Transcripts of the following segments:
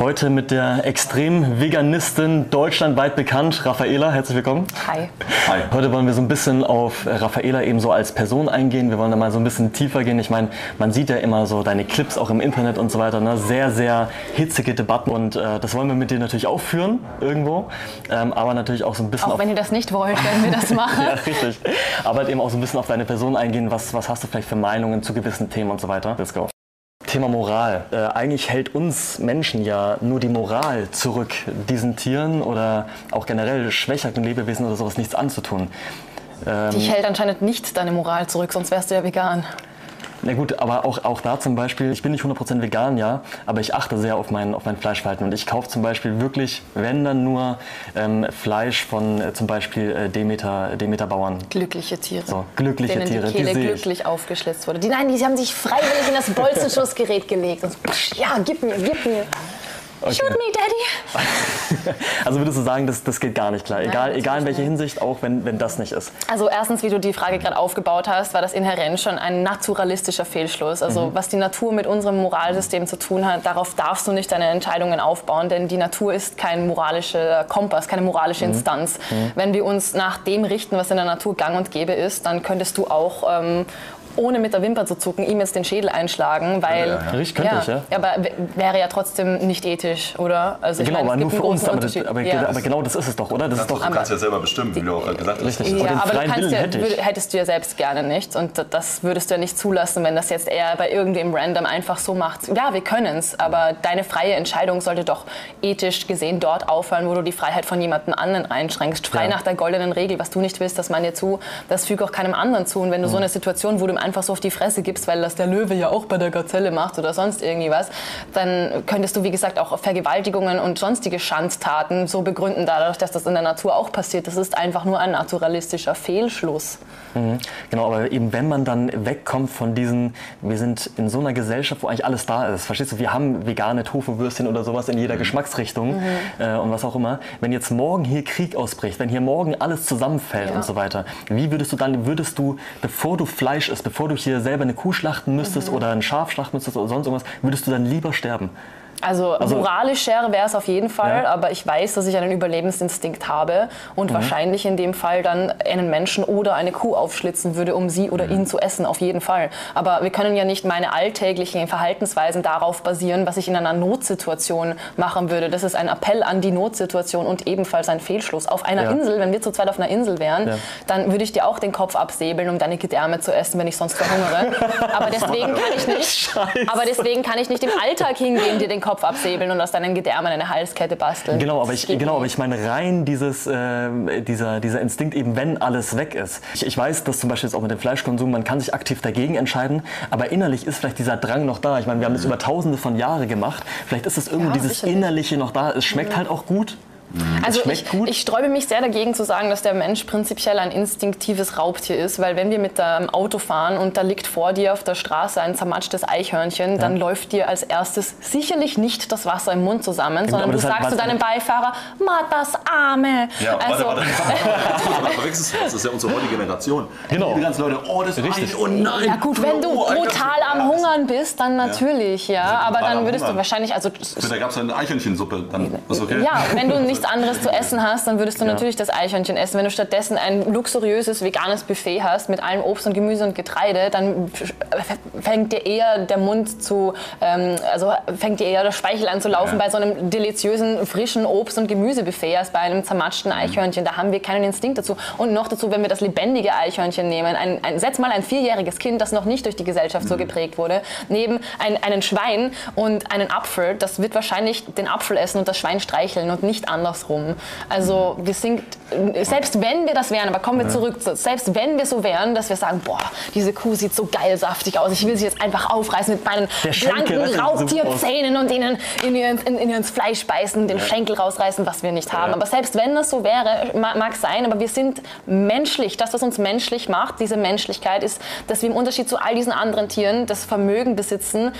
Heute mit der Extrem-Veganistin, deutschlandweit bekannt, Raffaela. Herzlich willkommen. Hi. Hi. Heute wollen wir so ein bisschen auf Raffaela eben so als Person eingehen. Wir wollen da mal so ein bisschen tiefer gehen. Ich meine, man sieht ja immer so deine Clips auch im Internet und so weiter. Ne? Sehr, sehr hitzige Debatten und das wollen wir mit dir natürlich auch führen irgendwo. Aber natürlich auch so ein bisschen auch wenn ihr das nicht wollt, werden wir das machen. Ja, richtig. Aber halt eben auch so ein bisschen auf deine Person eingehen. Was hast du vielleicht für Meinungen zu gewissen Themen und so weiter? Let's go. Thema Moral. Eigentlich hält uns Menschen ja nur die Moral zurück, diesen Tieren oder auch generell schwächeren Lebewesen oder sowas nichts anzutun. Dich hält anscheinend nicht deine Moral zurück, sonst wärst du ja vegan. Na gut, aber auch da zum Beispiel, ich bin nicht 100% vegan, ja, aber ich achte sehr auf mein Fleischverhalten und ich kaufe zum Beispiel wirklich, wenn dann nur Fleisch von zum Beispiel Demeter-Bauern. Glückliche Tiere. So, glückliche denen Tiere, die Kehle glücklich aufgeschlitzt wurde. Die haben sich freiwillig in das Bolzenschussgerät gelegt. Und ja, gib mir. Okay. Shoot me, Daddy! Also würdest du sagen, das geht gar nicht klar, egal in welcher Hinsicht, auch wenn das nicht ist? Also erstens, wie du die Frage gerade aufgebaut hast, war das inhärent schon ein naturalistischer Fehlschluss. Also was die Natur mit unserem Moralsystem zu tun hat, darauf darfst du nicht deine Entscheidungen aufbauen, denn die Natur ist kein moralischer Kompass, keine moralische Instanz. Wenn wir uns nach dem richten, was in der Natur gang und gäbe ist, dann könntest du auch ohne mit der Wimper zu zucken, ihm jetzt den Schädel einschlagen, weil... Richtig, könnte ich, ja. Aber wäre ja trotzdem nicht ethisch, oder? Also genau, aber nur für uns, aber aber genau das ist es doch, oder? Das ist doch, du kannst ja selber bestimmen, wie du auch gesagt hast. Richtig, ja, aber du hättest du ja selbst gerne nicht und das würdest du ja nicht zulassen, wenn das jetzt eher bei irgendwem random einfach so macht. Ja, wir können es, aber deine freie Entscheidung sollte doch ethisch gesehen dort aufhören, wo du die Freiheit von jemandem anderen einschränkst. Frei nach der goldenen Regel, was du nicht willst, das man dir zu, das füge auch keinem anderen zu. Und wenn du so eine Situation, wo du einfach so auf die Fresse gibst, weil das der Löwe ja auch bei der Gazelle macht oder sonst irgendwie was, dann könntest du, wie gesagt, auch Vergewaltigungen und sonstige Schandtaten so begründen, dadurch, dass das in der Natur auch passiert. Das ist einfach nur ein naturalistischer Fehlschluss. Genau, aber eben wenn man dann wegkommt von diesen, wir sind in so einer Gesellschaft, wo eigentlich alles da ist, verstehst du, wir haben vegane Tofu-Würstchen oder sowas in jeder Geschmacksrichtung und was auch immer. Wenn jetzt morgen hier Krieg ausbricht, wenn hier morgen alles zusammenfällt und so weiter, wie würdest du, bevor du Fleisch isst, bevor du hier selber eine Kuh schlachten müsstest oder ein Schaf schlachten müsstest oder sonst irgendwas, würdest du dann lieber sterben? Also moralischer wäre es auf jeden Fall, aber ich weiß, dass ich einen Überlebensinstinkt habe und wahrscheinlich in dem Fall dann einen Menschen oder eine Kuh aufschlitzen würde, um sie oder ihn zu essen, auf jeden Fall. Aber wir können ja nicht meine alltäglichen Verhaltensweisen darauf basieren, was ich in einer Notsituation machen würde. Das ist ein Appell an die Notsituation und ebenfalls ein Fehlschluss. Auf einer Insel, wenn wir zu zweit auf einer Insel wären, dann würde ich dir auch den Kopf absäbeln, um deine Gedärme zu essen, wenn ich sonst verhungere. Aber deswegen kann ich nicht im Alltag hingehen, dir den Kopf absäbeln und aus deinen Gedärmen eine Halskette basteln. Genau, aber ich meine rein dieser Instinkt eben, wenn alles weg ist. Ich weiß, dass zum Beispiel jetzt auch mit dem Fleischkonsum, man kann sich aktiv dagegen entscheiden, aber innerlich ist vielleicht dieser Drang noch da. Ich meine, wir haben das über Tausende von Jahren gemacht. Vielleicht ist es irgendwie dieses Innerliche noch da. Es schmeckt halt auch gut. Also ich sträube mich sehr dagegen zu sagen, dass der Mensch prinzipiell ein instinktives Raubtier ist, weil wenn wir mit dem Auto fahren und da liegt vor dir auf der Straße ein zermatschtes Eichhörnchen, dann läuft dir als erstes sicherlich nicht das Wasser im Mund zusammen, sondern du sagst zu deinem Beifahrer, das Arme. Ja, also, warte. Das ist ja unsere heutige Generation. Genau. Die ganzen Leute, das ist richtig. Oh nein. Ja gut, wenn du brutal am Hungern bist, dann natürlich, aber dann würdest du wahrscheinlich, da gab es eine Eichhörnchensuppe, dann ist okay. Ja, wenn du nichts anderes zu essen hast, dann würdest du natürlich das Eichhörnchen essen. Wenn du stattdessen ein luxuriöses veganes Buffet hast mit allem Obst und Gemüse und Getreide, dann fängt dir eher der Mund fängt dir eher der Speichel an zu laufen bei so einem deliziösen, frischen Obst- und Gemüsebuffet als bei einem zermatschten Eichhörnchen. Da haben wir keinen Instinkt dazu. Und noch dazu, wenn wir das lebendige Eichhörnchen nehmen, setz mal ein 4-jähriges Kind, das noch nicht durch die Gesellschaft so geprägt wurde, neben einen Schwein und einen Apfel, das wird wahrscheinlich den Apfel essen und das Schwein streicheln und nicht andersrum. Also wir sind, selbst wenn wir das wären, aber kommen wir zurück, selbst wenn wir so wären, dass wir sagen, diese Kuh sieht so geil saftig aus, ich will sie jetzt einfach aufreißen mit meinen blanken Raubtierzähnen und ihnen ins Fleisch beißen, den Schenkel rausreißen, was wir nicht haben. Aber selbst wenn das so wäre, mag sein, aber wir sind menschlich. Das, was uns menschlich macht, diese Menschlichkeit ist, dass wir im Unterschied zu all diesen anderen Tieren das Vermögen besitzen,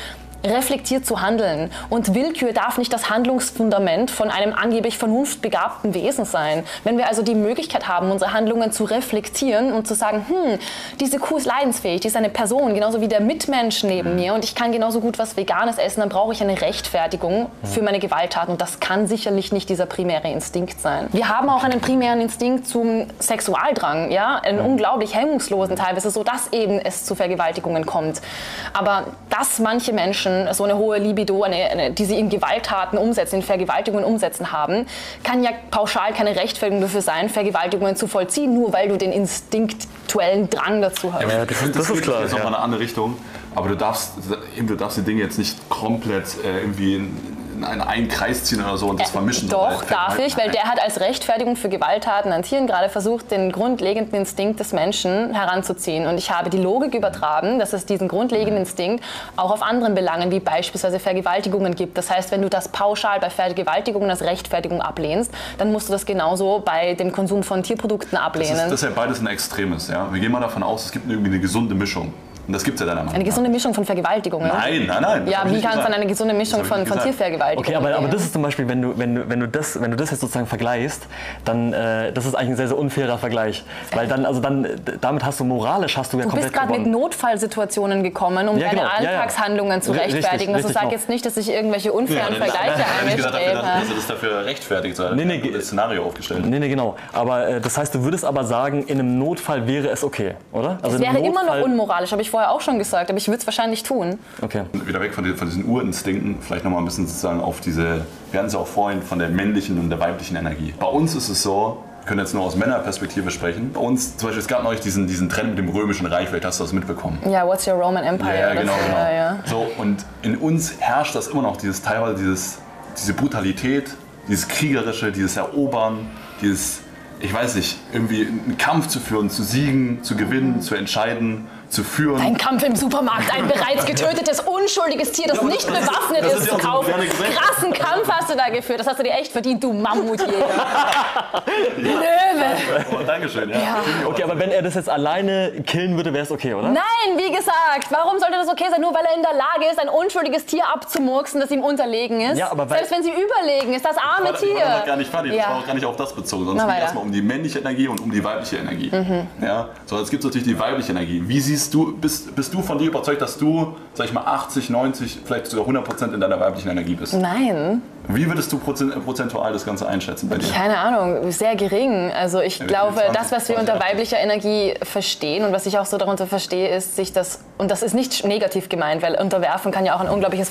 reflektiert zu handeln. Und Willkür darf nicht das Handlungsfundament von einem angeblich vernunftbegabten Wesen sein. Wenn wir also die Möglichkeit haben, unsere Handlungen zu reflektieren und zu sagen, diese Kuh ist leidensfähig, die ist eine Person, genauso wie der Mitmensch neben mir und ich kann genauso gut was Veganes essen, dann brauche ich eine Rechtfertigung für meine Gewalttaten und das kann sicherlich nicht dieser primäre Instinkt sein. Wir haben auch einen primären Instinkt zum Sexualdrang, ja, einen unglaublich hemmungslosen teilweise, so dass eben es zu Vergewaltigungen kommt. Aber dass manche Menschen so eine hohe Libido, die sie in Gewalttaten umsetzen, in Vergewaltigungen umsetzen haben, kann ja pauschal keine Rechtfertigung dafür sein, Vergewaltigungen zu vollziehen, nur weil du den instinktuellen Drang dazu hast. Ja, das ist klar. Das ist nochmal eine andere Richtung. Aber du darfst die Dinge jetzt nicht komplett irgendwie in einen Kreis ziehen oder so und das vermischen. Doch, darf ich, weil der hat als Rechtfertigung für Gewalttaten an Tieren gerade versucht, den grundlegenden Instinkt des Menschen heranzuziehen. Und ich habe die Logik übertragen, dass es diesen grundlegenden Instinkt auch auf anderen Belangen, wie beispielsweise Vergewaltigungen gibt. Das heißt, wenn du das pauschal bei Vergewaltigungen als Rechtfertigung ablehnst, dann musst du das genauso bei dem Konsum von Tierprodukten ablehnen. Das ist ja beides ein Extremes. Ja? Wir gehen mal davon aus, es gibt irgendwie eine gesunde Mischung. Und das gibt es ja dann einmal. Eine gesunde Mischung von Vergewaltigungen? Nein. Ja, wie kann es dann eine gesunde Mischung von Tiervergewaltigungen? Okay, aber das ist zum Beispiel, wenn du das jetzt sozusagen vergleichst, dann das ist eigentlich ein sehr, sehr unfairer Vergleich. Weil damit hast du moralisch komplett gewonnen. Du bist gerade mit Notfallsituationen gekommen, um deine Alltagshandlungen zu rechtfertigen. Also sag jetzt nicht, dass ich irgendwelche unfairen Vergleiche angestrebt habe. Also das dafür rechtfertigt, sondern das Szenario aufgestellt. Nee, genau. Aber das heißt, du würdest aber sagen, in einem Notfall wäre es okay, oder? Also es wäre immer noch unmoralisch, habe ich vorher auch schon gesagt, aber ich würde es wahrscheinlich tun. Okay. Wieder weg von diesen Urinstinkten, vielleicht nochmal ein bisschen sozusagen auf wir hatten es ja auch vorhin von der männlichen und der weiblichen Energie. Bei uns ist es so, wir können jetzt nur aus Männerperspektive sprechen. Bei uns zum Beispiel, es gab neulich diesen Trend mit dem Römischen Reich, vielleicht hast du das mitbekommen. Ja, What's Your Roman Empire? Ja, genau. Ja. So, und in uns herrscht das immer noch, teilweise diese Brutalität, dieses Kriegerische, dieses Erobern, ich weiß nicht, irgendwie einen Kampf zu führen, zu siegen, zu gewinnen, zu entscheiden, zu führen. Ein Kampf im Supermarkt, ein bereits getötetes, unschuldiges Tier, das nicht bewaffnet ist, zu kaufen. Krassen Kampf hast du da geführt, das hast du dir echt verdient, du Mammutjäger. Löwe. Oh, Dankeschön, ja. Okay, aber wenn er das jetzt alleine killen würde, wäre es okay, oder? Nein, wie gesagt, warum sollte das okay sein? Nur weil er in der Lage ist, ein unschuldiges Tier abzumurksen, das ihm unterlegen ist. Ja, aber selbst wenn sie überlegen ist, das arme Tier. Das war gar nicht fertig, das war auch gar nicht auf das bezogen, sondern es geht erstmal um die männliche Energie und um die weibliche Energie. Ja? So, jetzt gibt es natürlich die weibliche Energie. Wie siehst du, bist du von dir überzeugt, dass du, sag ich mal, 80, 90, vielleicht sogar 100% in deiner weiblichen Energie bist? Nein. Wie würdest du prozentual das Ganze einschätzen bei dir? Keine Ahnung, sehr gering. Also ich glaube, das, was wir unter weiblicher Energie verstehen und was ich auch so darunter verstehe, ist sich das, und das ist nicht negativ gemeint, weil unterwerfen kann ja auch ein unglaubliches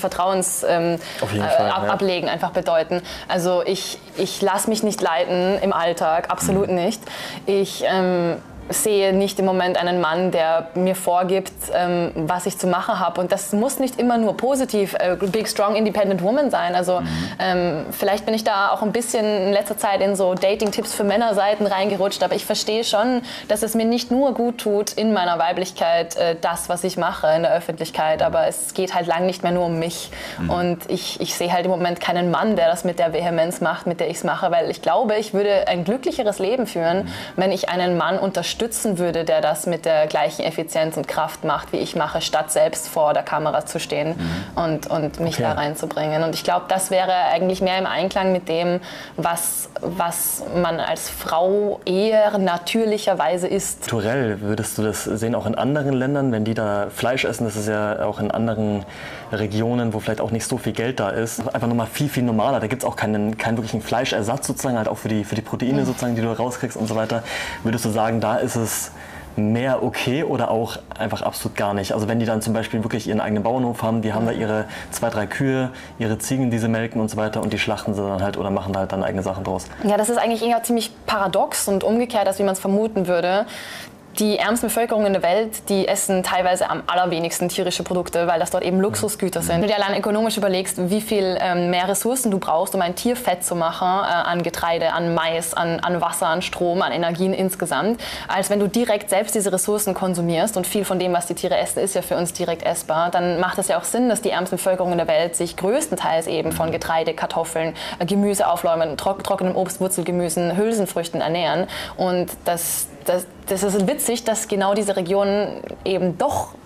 Ablegen einfach bedeuten. Also ich lasse mich nicht leiten im Alltag, absolut nicht. Ich sehe nicht im Moment einen Mann, der mir vorgibt, was ich zu machen habe. Und das muss nicht immer nur positiv, big, strong, independent woman sein. Also vielleicht bin ich da auch ein bisschen in letzter Zeit in so Dating-Tipps für Männerseiten reingerutscht. Aber ich verstehe schon, dass es mir nicht nur gut tut in meiner Weiblichkeit, das, was ich mache in der Öffentlichkeit. Aber es geht halt lang nicht mehr nur um mich. Und ich sehe halt im Moment keinen Mann, der das mit der Vehemenz macht, mit der ich es mache. Weil ich glaube, ich würde ein glücklicheres Leben führen, wenn ich einen Mann unterstützen würde, der das mit der gleichen Effizienz und Kraft macht, wie ich mache, statt selbst vor der Kamera zu stehen und mich da reinzubringen. Und ich glaube, das wäre eigentlich mehr im Einklang mit dem, was man als Frau eher natürlicherweise isst. Kulturell würdest du das sehen, auch in anderen Ländern, wenn die da Fleisch essen, das ist ja auch in anderen Regionen, wo vielleicht auch nicht so viel Geld da ist, einfach nochmal viel, viel normaler. Da gibt es auch keinen wirklichen Fleischersatz sozusagen, halt auch für die Proteine sozusagen, die du rauskriegst und so weiter. Würdest du sagen, da ist es mehr okay oder auch einfach absolut gar nicht? Also wenn die dann zum Beispiel wirklich ihren eigenen Bauernhof haben, die haben da ihre 2, 3 Kühe, ihre Ziegen, die sie melken und so weiter und die schlachten sie dann halt oder machen da halt dann eigene Sachen draus. Ja, das ist eigentlich eher ziemlich paradox und umgekehrt, als wie man es vermuten würde. Die ärmsten Bevölkerungen in der Welt, die essen teilweise am allerwenigsten tierische Produkte, weil das dort eben Luxusgüter sind. Wenn du dir allein ökonomisch überlegst, wie viel mehr Ressourcen du brauchst, um ein Tier fett zu machen, an Getreide, an Mais, an Wasser, an Strom, an Energien insgesamt, als wenn du direkt selbst diese Ressourcen konsumierst und viel von dem, was die Tiere essen, ist ja für uns direkt essbar, dann macht es ja auch Sinn, dass die ärmsten Bevölkerungen in der Welt sich größtenteils eben von Getreide, Kartoffeln, Gemüse aufläumen, trockenem Obst, Wurzelgemüsen, Hülsenfrüchten ernähren. Und das ist witzig, dass genau diese Regionen eben doch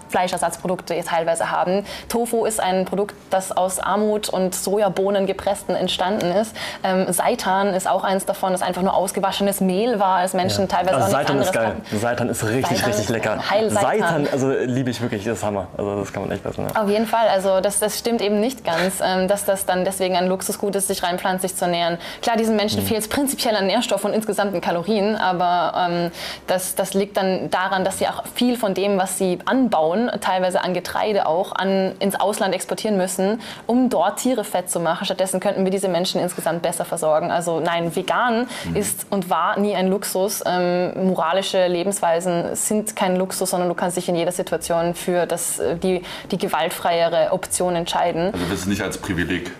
Fleischersatzprodukte teilweise haben. Tofu ist ein Produkt, das aus Armut und Sojabohnen gepressten entstanden ist. Seitan ist auch eins davon, das einfach nur ausgewaschenes Mehl war, als Menschen teilweise auch nichts Seitan anderes ist geil. hatten. Seitan ist richtig lecker. Seitan, also liebe ich wirklich, das ist Hammer. Also das kann man echt essen. Ja. Auf jeden Fall, also das stimmt eben nicht ganz, dass das dann deswegen ein Luxusgut ist, sich rein pflanzlich zu ernähren. Klar, diesen Menschen fehlt es prinzipiell an Nährstoffen und insgesamt an Kalorien, aber das liegt dann daran, dass sie auch viel von dem, was sie anbauen, teilweise an Getreide auch, ins Ausland exportieren müssen, um dort Tiere fett zu machen. Stattdessen könnten wir diese Menschen insgesamt besser versorgen. Also nein, vegan ist und war nie ein Luxus. Moralische Lebensweisen sind kein Luxus, sondern du kannst dich in jeder Situation für die gewaltfreiere Option entscheiden. Also das ist nicht als Privileg.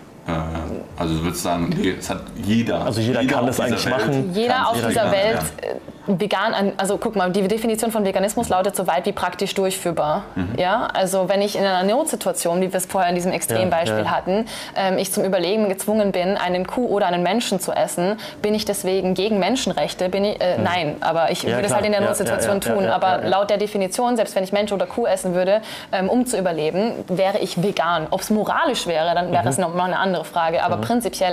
Also du würdest sagen, nee, es hat jeder. Also jeder kann das eigentlich machen. Jeder auf dieser Welt vegan, also guck mal, die Definition von Veganismus lautet so weit wie praktisch durchführbar. Ja, also wenn ich in einer Notsituation, wie wir es vorher in diesem Extrembeispiel hatten, ich zum Überleben gezwungen bin, einen Kuh oder einen Menschen zu essen, bin ich deswegen gegen Menschenrechte? Nein, aber ich würde es halt in der Notsituation tun. Aber laut der Definition, selbst wenn ich Mensch oder Kuh essen würde, um zu überleben, wäre ich vegan. Ob es moralisch wäre, dann wäre es nochmal eine andere Frage. Aber prinzipiell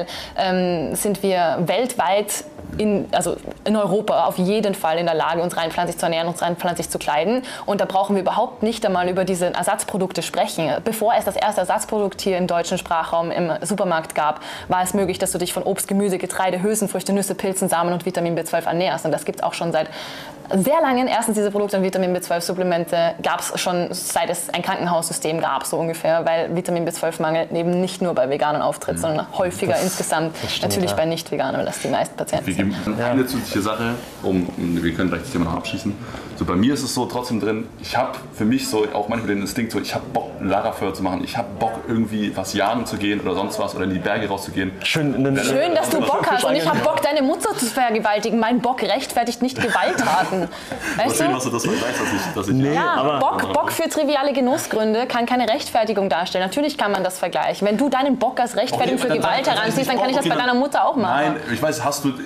sind wir weltweit in Europa auf jeden Fall in der Lage, uns rein pflanzlich zu ernähren, uns rein pflanzlich zu kleiden. Und da brauchen wir überhaupt nicht einmal über diese Ersatzprodukte sprechen. Bevor es das erste Ersatzprodukt hier im deutschen Sprachraum im Supermarkt gab, war es möglich, dass du dich von Obst, Gemüse, Getreide, Hülsenfrüchte, Nüsse, Pilzen, Samen und Vitamin B12 ernährst. Und das gibt es auch schon seit sehr lange. Erstens diese Produkte und Vitamin B12-Supplemente gab es schon, seit es ein Krankenhaussystem gab, so ungefähr, weil Vitamin B12-Mangel eben nicht nur bei Veganern auftritt, sondern häufiger insgesamt, natürlich bei Nicht-Veganern, weil das die meisten Patienten sind. Eine zusätzliche Sache, wir können gleich das Thema noch abschließen. So, bei mir ist es so trotzdem drin, ich habe für mich so auch manchmal den Instinkt, so, ich habe Bock, ein Lagerfeuer zu machen, ich habe Bock, irgendwie was jagen zu gehen oder sonst was oder in die Berge rauszugehen. Schön, dass du Bock hast und ich habe Bock, deine Mutter zu vergewaltigen. Mein Bock rechtfertigt nicht Gewalttaten. Weißt du? Was du das weißt, dass ich nee, ja, aber Bock für triviale Genussgründe kann keine Rechtfertigung darstellen. Natürlich kann man das vergleichen. Wenn du deinen Bock als Rechtfertigung für Gewalt heranziehst, dann kann ich das bei deiner Mutter auch machen. Nein, ich weiß, hast du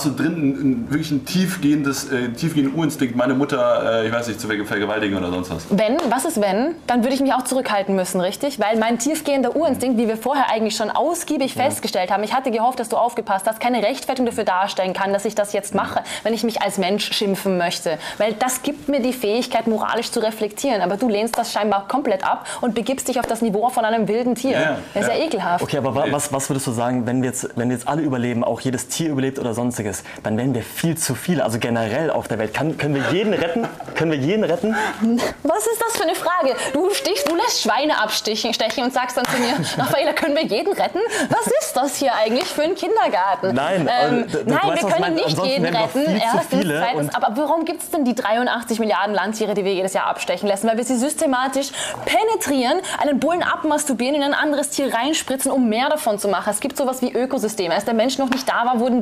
drin wirklich einen tiefgehenden Urinstinkt, meine Mutter, ich weiß nicht, zu vergewaltigen oder sonst was? Was ist wenn? Dann würde ich mich auch zurückhalten müssen, richtig? Weil mein tiefgehender Urinstinkt, wie wir vorher eigentlich schon ausgiebig festgestellt haben, ich hatte gehofft, dass du aufgepasst hast, keine Rechtfertigung dafür darstellen kann, dass ich das jetzt mache, wenn ich mich als Mensch schimpfen möchte. Weil das gibt mir die Fähigkeit, moralisch zu reflektieren. Aber du lehnst das scheinbar komplett ab und begibst dich auf das Niveau von einem wilden Tier. Das ist ja ekelhaft. Okay, aber was würdest du sagen, wenn wir jetzt alle überleben, auch jedes Tier überlebt oder sonstiges, dann wären wir viel zu viele, also generell auf der Welt. Können wir jeden retten? Können wir jeden retten? Was ist das für eine Frage? Du lässt Schweine abstechen und sagst dann zu mir, Raffaela, können wir jeden retten? Was ist das hier eigentlich für ein Kindergarten? Nein, nein, wir können nicht jeden retten. Zweitens, aber warum gibt es denn die 83 Milliarden Landtiere, die wir jedes Jahr abstechen lassen? Weil wir sie systematisch penetrieren, einen Bullen abmasturbieren, in ein anderes Tier reinspritzen, um mehr davon zu machen. Es gibt sowas wie Ökosysteme. Als der Mensch noch nicht da war, wurde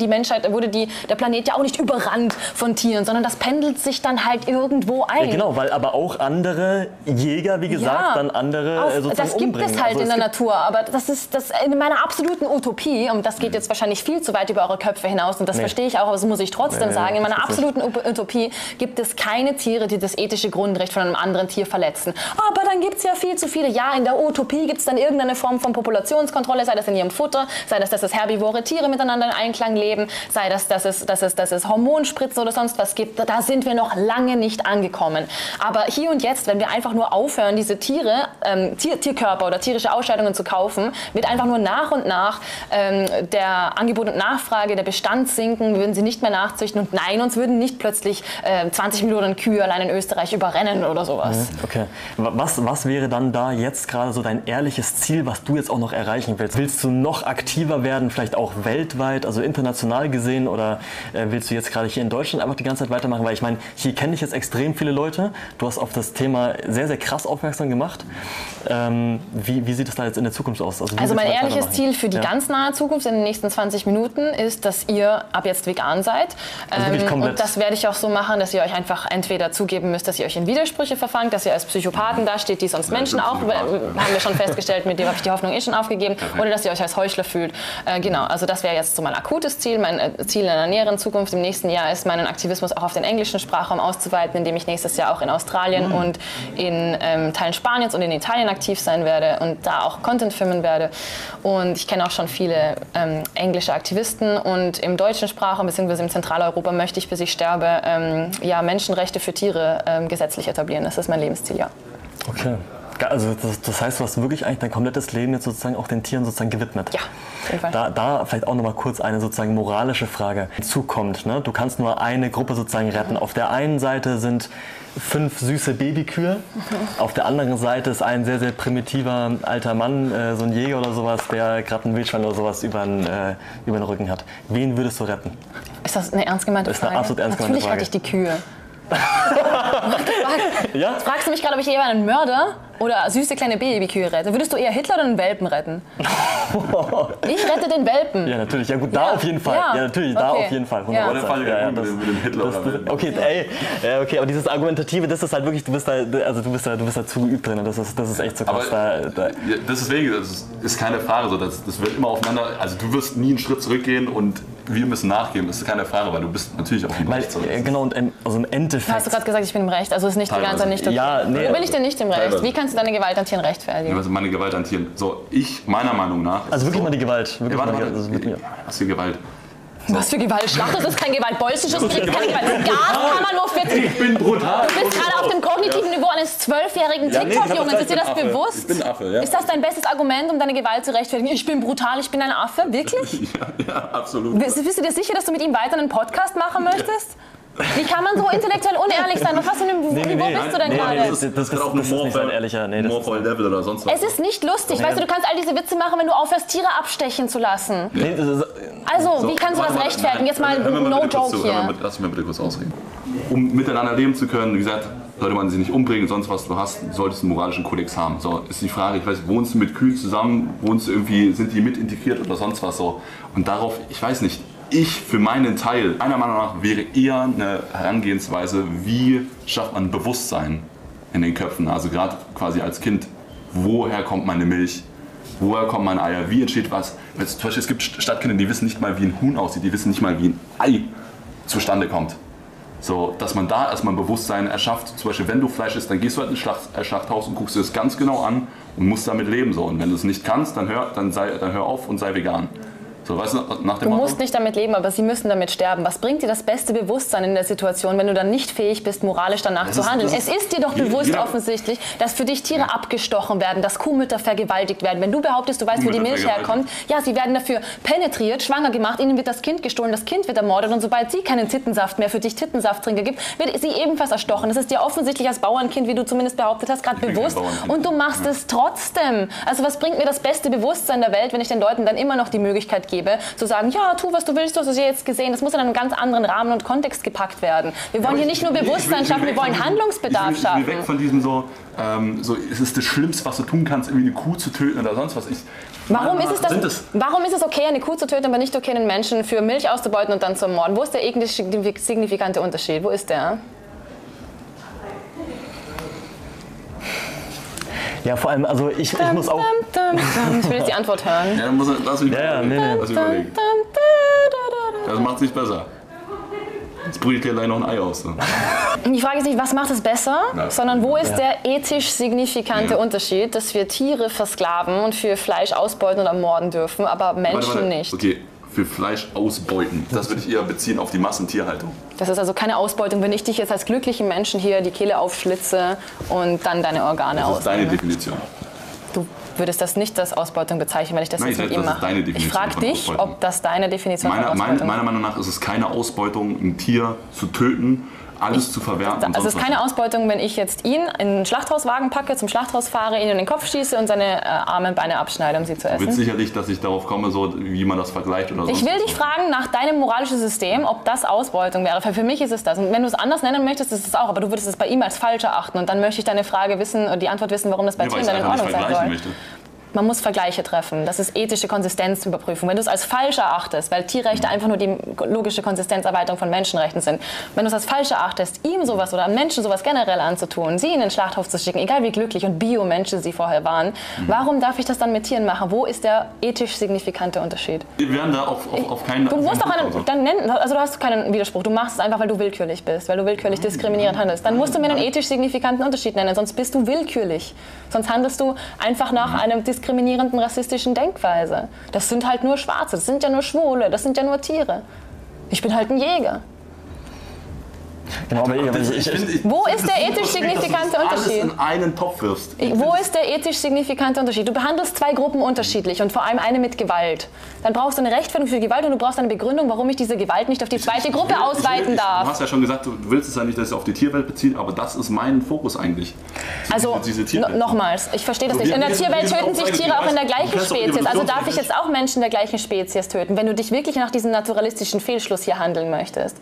der Planet ja auch nicht überrannt von Tieren, sondern das pendelt sich dann halt irgendwo ein. Ja, genau, weil aber auch andere Jäger, wie gesagt, dann andere sozusagen das gibt umbringen. Es halt in der Natur, aber das ist in meiner absoluten Utopie, und das geht jetzt wahrscheinlich viel zu weit über eure Köpfe hinaus, und das verstehe ich auch, aber das muss ich trotzdem sagen, in meiner absoluten Utopie gibt es keine Tiere, die das ethische Grundrecht von einem anderen Tier verletzen. Aber dann gibt es ja viel zu viele. Ja, in der Utopie gibt es dann irgendeine Form von Populationskontrolle, sei das in ihrem Futter, sei das, dass es herbivore Tiere miteinander in Einklang leben, sei das, dass es Hormonspritzen oder sonst was gibt. Da sind wir noch lange nicht angekommen. Aber hier und jetzt, wenn wir einfach nur aufhören, diese Tierkörper oder tierische Ausscheidungen zu kaufen, wird einfach nur nach und nach der Angebot und Nachfrage, der Bestand sinken, wir würden sie nicht mehr nachzüchten, und nein, uns würden nicht plötzlich 20 Millionen Kühe allein in Österreich überrennen oder sowas. Okay. Was wäre dann da jetzt gerade so dein ehrliches Ziel, was du jetzt auch noch erreichen willst? Willst du noch aktiver werden, vielleicht auch weltweit, also international gesehen, oder willst du jetzt gerade hier in Deutschland einfach die ganze Zeit weitermachen? Weil ich meine, hier kenne ich jetzt extrem viele Leute. Du hast auf das Thema sehr, sehr krass aufmerksam gemacht. Wie sieht es da jetzt in der Zukunft aus? Also mein ehrliches Ziel für die ganz nahe Zukunft in den nächsten 20 Minuten ist, dass ihr ab jetzt vegan seid. Und das werde ich auch so machen, dass ihr euch einfach entweder zugeben müsst, dass ihr euch in Widersprüche verfangt, dass ihr als Psychopathen dasteht, die sonst Menschen auch, haben wir schon festgestellt, mit dem habe ich die Hoffnung schon aufgegeben, oder dass ihr euch als Heuchler fühlt. Genau, also das wäre jetzt so mein akutes Ziel. Mein Ziel in einer näheren Zukunft im nächsten Jahr ist, meinen Aktivismus auch auf den englischen Sprachraum auszuweiten, indem ich nächstes Jahr auch in Australien und in Teilen Spaniens und in Italien aktiv sein werde und da auch Content filmen werde. Und ich kenne auch schon viele englische Aktivisten und im deutschen Sprachraum bzw. im Zentraleuropa möchte ich, bis ich sterbe, Menschenrechte für Tiere gesetzlich etablieren. Das ist mein Lebensziel, ja. Okay. Also das heißt, du hast wirklich eigentlich dein komplettes Leben jetzt sozusagen auch den Tieren sozusagen gewidmet. Ja, auf jeden Fall. Da vielleicht auch nochmal kurz eine sozusagen moralische Frage hinzukommt. Ne? Du kannst nur eine Gruppe sozusagen retten. Auf der einen Seite sind 5 süße Babykühe. Auf der anderen Seite ist ein sehr, sehr primitiver alter Mann, so ein Jäger oder sowas, der gerade ein Wildschwein oder sowas über den Rücken hat. Wen würdest du retten? Ist das eine ernst gemeinte Frage? Das ist eine absolut ernst gemeinte Frage. Natürlich rette ich die Kühe. Ja? Fragst du mich gerade, ob ich eher einen Mörder oder süße kleine Babykühe rette? Würdest du eher Hitler oder einen Welpen retten? Ich rette den Welpen. Ja, natürlich. Ja gut, da auf jeden Fall. Ja, natürlich, da auf jeden Fall. 100%. Aber der Fall mit dem Hitler oder Welpen. Okay, okay, aber dieses Argumentative, das ist halt wirklich, du bist da zu geübt drin. Das ist echt so krass. Deswegen, das ist keine Frage. So, das wird immer aufeinander. Also du wirst nie einen Schritt zurückgehen und wir müssen nachgeben. Das ist keine Frage, weil du bist natürlich auch im Recht. Genau, und also im Endeffekt. Hast du gerade gesagt, ich bin im Recht? Also ist nicht die ganze Zeit nicht okay. Ja, nee. Wo bin ich denn nicht im Recht? Teilweise. Wie kannst du deine Gewalt an Tieren rechtfertigen? Also meine Gewalt an Tieren. So, meiner Meinung nach. Also wirklich mal die Gewalt. Wirklich mal die Gewalt. Also mit mir. Was für Gewalt? Was für Gewalt? Schlacht, das ist kein Gewalt. Bolzenschuss kriegt keine Gewalt. Gas kann man nur 40. Ich bin brutal. Du bist gerade auf dem kognitiven Niveau eines 12-jährigen TikTok-Jungs. Ist dir das bewusst? Ich bin ein Affe, ja. Ist das dein bestes Argument, um deine Gewalt zu rechtfertigen? Ich bin brutal, ich bin ein Affe? Wirklich? Ja, absolut. Bist du dir sicher, dass du mit ihm weiter einen Podcast machen möchtest? Wie kann man so intellektuell unehrlich sein? Was für ein Niveau bist du denn gerade? Das ist auch nicht so ein ehrlicher. Morphle Level oder sonst was. Es ist nicht lustig. Weißt du, du kannst all diese Witze machen, wenn du aufhörst, Tiere abstechen zu lassen. Also, wie kannst du das rechtfertigen? Jetzt mal no joke hier. Lass mich mal bitte kurz ausreden. Um miteinander leben zu können, wie gesagt, sollte man sie nicht umbringen, sonst was du hast, solltest einen moralischen Kodex haben. So, ist die Frage, ich weiß, wohnst du mit Kühen zusammen, wohnst du irgendwie, sind die mit integriert oder sonst was so. Und darauf, ich weiß nicht, ich für meinen Teil, meiner Meinung nach, wäre eher eine Herangehensweise, wie schafft man Bewusstsein in den Köpfen, also gerade quasi als Kind, woher kommt meine Milch, woher kommen meine Eier, wie entsteht was. Zum Beispiel, es gibt Stadtkinder, die wissen nicht mal, wie ein Huhn aussieht, die wissen nicht mal, wie ein Ei zustande kommt. So, dass man da erstmal ein Bewusstsein erschafft. Zum Beispiel, wenn du Fleisch isst, dann gehst du halt ins Schlachthaus und guckst dir das ganz genau an und musst damit leben. So. Und wenn du es nicht kannst, dann hör auf und sei vegan. So, weißt du, nach dem Du Motto? musst nicht damit leben, aber sie müssen damit sterben. Was bringt dir das beste Bewusstsein in der Situation, wenn du dann nicht fähig bist, moralisch danach zu handeln? Es ist dir doch bewusst offensichtlich, dass für dich Tiere abgestochen werden, dass Kuhmütter vergewaltigt werden. Wenn du behauptest, du weißt, wo die Milch herkommt, ja, sie werden dafür penetriert, schwanger gemacht, ihnen wird das Kind gestohlen, das Kind wird ermordet und sobald sie keinen Tittensaft mehr für dich Tittensafttrinker gibt, wird sie ebenfalls erstochen. Das ist dir offensichtlich als Bauernkind, wie du zumindest behauptet hast, gerade bewusst und du machst es trotzdem. Also was bringt mir das beste Bewusstsein der Welt, wenn ich den Leuten dann immer noch die Möglichkeit gebe, zu sagen, ja, tu, was du willst, du hast es jetzt gesehen. Das muss in einen ganz anderen Rahmen und Kontext gepackt werden. Wir wollen hier nicht nur Bewusstsein schaffen, wir wollen Handlungsbedarf schaffen. Ich will weg von diesem so, es ist das Schlimmste, was du tun kannst, irgendwie eine Kuh zu töten oder sonst was. Warum ist es okay, eine Kuh zu töten, aber nicht okay, einen Menschen für Milch auszubeuten und dann zu ermorden? Wo ist der signifikante Unterschied? Wo ist der? Ja, vor allem, also ich muss auch... Ich will jetzt die Antwort hören. Ja, dann lass mich überlegen. Das macht es nicht besser. Jetzt brühe ich dir gleich noch ein Ei aus. So. Die Frage ist nicht, was macht es besser, sondern wo ist der ethisch signifikante Unterschied, dass wir Tiere versklaven und für Fleisch ausbeuten oder morden dürfen, aber Menschen nicht. Okay, für Fleisch ausbeuten. Das würde ich eher beziehen auf die Massentierhaltung. Das ist also keine Ausbeutung, wenn ich dich jetzt als glücklichen Menschen hier die Kehle aufschlitze und dann deine Organe ausnehme. Das ist deine Definition. Du würdest das nicht als Ausbeutung bezeichnen, weil ich das Nein, jetzt mit ihm mache. Ich frage dich, ob das deine Definition von Ausbeutung ist. Meiner Meinung nach ist es keine Ausbeutung, ein Tier zu töten, alles zu verwerten. Also es ist keine Ausbeutung, wenn ich jetzt ihn in einen Schlachthauswagen packe, zum Schlachthaus fahre, ihn in den Kopf schieße und seine Arme und Beine abschneide, um sie zu essen. Du willst sicherlich, dass ich darauf komme, so, wie man das vergleicht oder so. Ich will dich fragen nach deinem moralischen System, ob das Ausbeutung wäre. Für mich ist es das. Und wenn du es anders nennen möchtest, ist es auch. Aber du würdest es bei ihm als falsch erachten. Und dann möchte ich deine Frage wissen und die Antwort wissen, warum das bei dir in deiner Ordnung sein soll. Man muss Vergleiche treffen. Das ist ethische Konsistenzüberprüfung. Wenn du es als falsch erachtest, weil Tierrechte einfach nur die logische Konsistenzerweiterung von Menschenrechten sind, wenn du es als falsch erachtest, ihm sowas oder einem Menschen sowas generell anzutun, sie in den Schlachthof zu schicken, egal wie glücklich und Bio-Menschen sie vorher waren, warum darf ich das dann mit Tieren machen? Wo ist der ethisch signifikante Unterschied? Wir werden da auf keinen... Du musst doch du hast keinen Widerspruch. Du machst es einfach, weil du willkürlich bist, weil du willkürlich diskriminierend handelst. Dann musst du mir einen ethisch signifikanten Unterschied nennen, sonst bist du willkürlich. Sonst handelst du einfach nach einer diskriminierenden, rassistischen Denkweise. Das sind halt nur Schwarze, das sind ja nur Schwule, das sind ja nur Tiere. Ich bin halt ein Jäger. Genau, aber wo ist der ethisch signifikante Unterschied? Alles in einen Topf wirfst. Wo ist der ethisch signifikante Unterschied? Du behandelst zwei Gruppen unterschiedlich und vor allem eine mit Gewalt. Dann brauchst du eine Rechtfertigung für Gewalt und du brauchst eine Begründung, warum ich diese Gewalt nicht auf die zweite Gruppe ausweiten darf. Du hast ja schon gesagt, du willst es ja nicht, dass es auf die Tierwelt bezieht, aber das ist mein Fokus eigentlich. Also nochmals, ich verstehe das nicht. In der Tierwelt töten sich Tiere auch in der gleichen Spezies. Also darf ich jetzt auch Menschen der gleichen Spezies töten, wenn du dich wirklich nach diesem naturalistischen Fehlschluss hier handeln möchtest.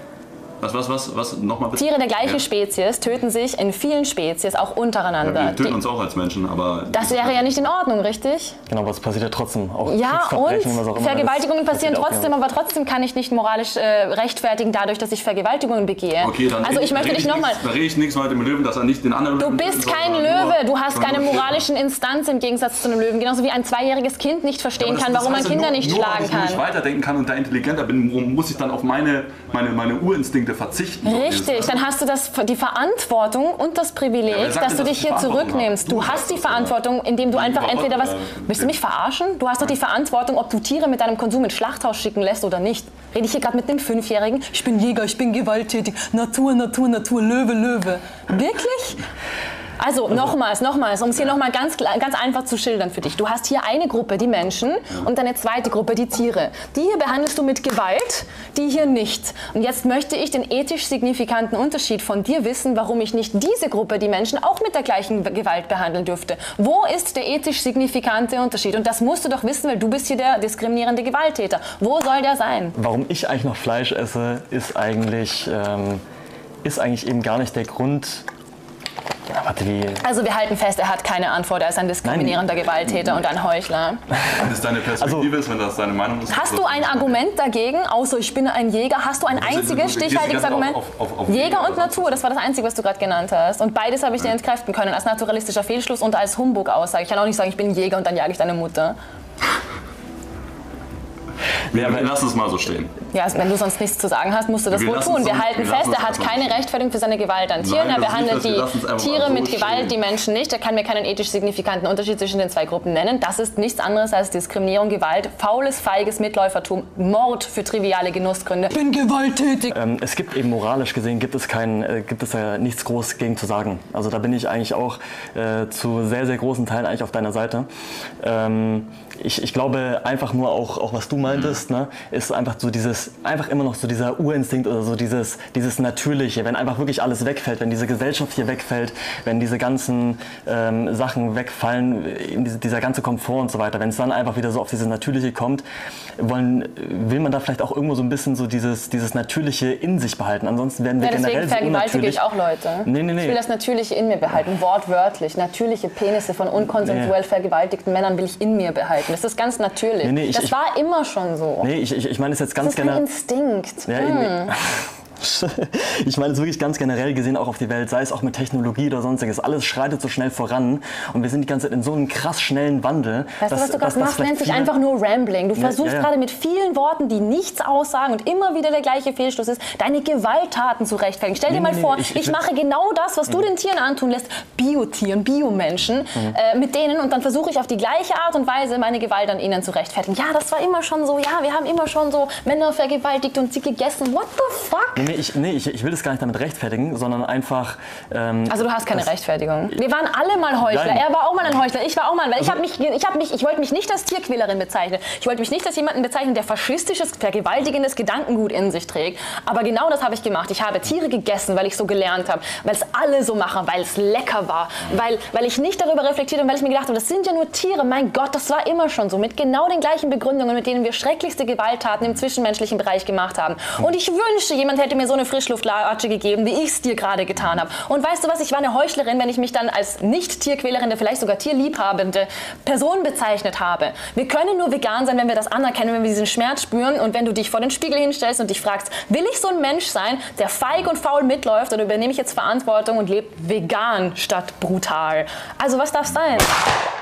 Was? Nochmal bitte? Tiere der gleichen Spezies töten sich in vielen Spezies auch untereinander. Ja, wir töten uns auch als Menschen, aber... Das wäre ja nicht in Ordnung, richtig? Genau, aber es passiert ja trotzdem. Auch ja, und was auch immer. Vergewaltigungen passieren trotzdem, aber trotzdem kann ich nicht moralisch rechtfertigen dadurch, dass ich Vergewaltigungen begehe. Okay, dann also ich möchte dich nochmal... Da rede ich nichts mit dem Löwen, dass er nicht den anderen Du Löwen bist kein Löwe, du hast keine moralischen Instanz im Gegensatz zu einem Löwen. Genauso wie ein 2-jähriges Kind nicht verstehen kann, warum man Kinder nicht schlagen kann. Wenn ich weiterdenken kann und da intelligenter bin, muss ich dann auf meine Urinstinkte verzichten. Richtig, dann hast du die Verantwortung und das Privileg, dass du dich hier zurücknimmst. Du hast die Verantwortung, indem du einfach entweder was... Willst du mich verarschen? Du hast doch die Verantwortung, ob du Tiere mit deinem Konsum ins Schlachthaus schicken lässt oder nicht. Rede ich hier gerade mit einem 5-Jährigen? Ich bin Jäger, ich bin gewalttätig. Natur, Natur, Natur, Löwe, Löwe. Wirklich? Also nochmals, um es hier nochmal ganz einfach zu schildern für dich. Du hast hier eine Gruppe, die Menschen, und eine zweite Gruppe, die Tiere. Die hier behandelst du mit Gewalt, die hier nicht. Und jetzt möchte ich den ethisch signifikanten Unterschied von dir wissen, warum ich nicht diese Gruppe, die Menschen, auch mit der gleichen Gewalt behandeln dürfte. Wo ist der ethisch signifikante Unterschied? Und das musst du doch wissen, weil du bist hier der diskriminierende Gewalttäter. Wo soll der sein? Warum ich eigentlich noch Fleisch esse, ist eigentlich eben gar nicht der Grund... Ja, warte, also wir halten fest, er hat keine Antwort, er ist ein diskriminierender Gewalttäter und ein Heuchler. Wenn das deine Perspektive ist, wenn das deine Meinung ist. Hast du ein Argument dagegen, außer ich bin ein Jäger? Hast du ein einziges stichhaltiges Argument? Auf Jäger und Natur, das war das Einzige, was du gerade genannt hast. Und beides habe ich dir entkräften können, als naturalistischer Fehlschluss und als Humbug-Aussage. Ich kann auch nicht sagen, ich bin ein Jäger und dann jage ich deine Mutter. Lass es mal so stehen. Ja, wenn du sonst nichts zu sagen hast, musst du das wohl tun. Wir halten fest, er hat keine Rechtfertigung für seine Gewalt an Tieren. Er behandelt die Tiere mit Gewalt, die Menschen nicht. Er kann mir keinen ethisch signifikanten Unterschied zwischen den zwei Gruppen nennen. Das ist nichts anderes als Diskriminierung, Gewalt, faules, feiges Mitläufertum, Mord für triviale Genussgründe. Ich bin gewalttätig. Es gibt eben moralisch gesehen, gibt es ja nichts groß gegen zu sagen. Also da bin ich eigentlich auch zu sehr, sehr großen Teilen eigentlich auf deiner Seite. Ich glaube einfach nur auch was du meintest, ne, ist einfach so einfach immer noch so dieser Urinstinkt oder so dieses Natürliche, wenn einfach wirklich alles wegfällt, wenn diese Gesellschaft hier wegfällt, wenn diese ganzen Sachen wegfallen, dieser ganze Komfort und so weiter, wenn es dann einfach wieder so auf dieses Natürliche kommt, will man da vielleicht auch irgendwo so ein bisschen so dieses Natürliche in sich behalten. Ansonsten werden wir generell so unnatürlich. Deswegen vergewaltige ich auch Leute. Nee. Ich will das Natürliche in mir behalten, wortwörtlich. Natürliche Penisse von unkonsensuell vergewaltigten Männern will ich in mir behalten. Das ist ganz natürlich. Das war immer schon so. Nee, ich meine es jetzt ganz generell. Das ist ein Instinkt. Ja, ich meine es wirklich ganz generell gesehen auch auf die Welt, sei es auch mit Technologie oder sonstiges. Alles schreitet so schnell voran und wir sind die ganze Zeit in so einem krass schnellen Wandel. Weißt du, was du gerade machst? Nennt sich einfach nur Rambling. Du versuchst gerade mit vielen Worten, die nichts aussagen und immer wieder der gleiche Fehlschluss ist, deine Gewalttaten zu rechtfertigen. Stell dir mal vor, ich mache genau das, was du den Tieren antun lässt, Biotieren, Biomenschen, mit denen, und dann versuche ich auf die gleiche Art und Weise meine Gewalt an ihnen zu rechtfertigen. Ja, das war immer schon so, ja, wir haben immer schon so Männer vergewaltigt und sie gegessen. What the fuck? Ich will das gar nicht damit rechtfertigen, sondern einfach... also du hast keine Rechtfertigung. Wir waren alle mal Heuchler. Nein. Er war auch mal ein Heuchler. Ich war auch mal... Weil ich wollte mich nicht als Tierquälerin bezeichnen. Ich wollte mich nicht als jemanden bezeichnen, der faschistisches, vergewaltigendes Gedankengut in sich trägt. Aber genau das habe ich gemacht. Ich habe Tiere gegessen, weil ich so gelernt habe. Weil es alle so machen, weil es lecker war. Weil ich nicht darüber reflektiert habe, weil ich mir gedacht habe, das sind ja nur Tiere. Mein Gott, das war immer schon so. Mit genau den gleichen Begründungen, mit denen wir schrecklichste Gewalttaten im zwischenmenschlichen Bereich gemacht haben. Und ich wünschte, jemand hätte mir mir so eine Frischluftlatsche gegeben, wie ich es dir gerade getan habe. Und weißt du was, ich war eine Heuchlerin, wenn ich mich dann als nicht tierquälende, vielleicht sogar tierliebhabende Person bezeichnet habe. Wir können nur vegan sein, wenn wir das anerkennen, wenn wir diesen Schmerz spüren und wenn du dich vor den Spiegel hinstellst und dich fragst, will ich so ein Mensch sein, der feig und faul mitläuft oder übernehme ich jetzt Verantwortung und lebe vegan statt brutal? Also was darf sein?